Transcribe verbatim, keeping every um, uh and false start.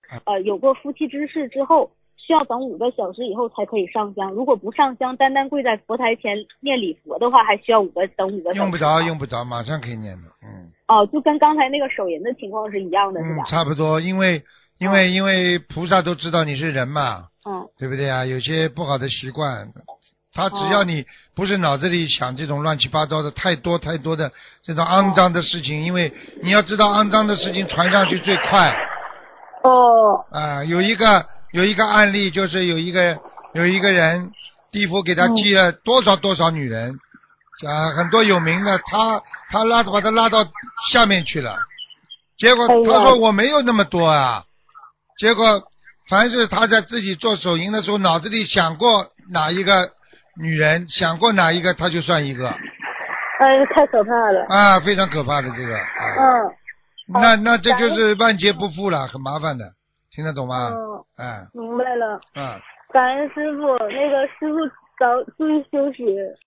呃有过夫妻之事之后，需要等五个小时以后才可以上香。如果不上香，单单跪在佛台前念礼佛的话，还需要五个等五个小时。 用不着，用不着，马上可以念的。嗯。 哦，就跟刚才那个手淫的情况是一样的，是吧？ 嗯，差不多，因为因为、嗯、因为菩萨都知道你是人嘛， 嗯， 对不对啊？有些不好的习惯，他只要你不是脑子里想这种乱七八糟的太多太多的这种肮脏的事情，因为你要知道肮脏的事情传上去最快。 哦。 啊、呃，有一个有一个案例，就是有一个有一个人，地府给他寄了多少多少女人，啊、呃，很多有名的，他他拉把他拉到下面去了，结果他说我没有那么多啊，结果凡是他在自己做手淫的时候，脑子里想过哪一个女人，想过哪一个，他就算一个。 哎，太可怕了。 啊，非常可怕的这个。啊、 嗯。 那那这就是万劫不复了，很麻烦的，听得懂吗？ 嗯。 哎。 明白了。 啊。 感恩师傅，那个师傅早注意休息。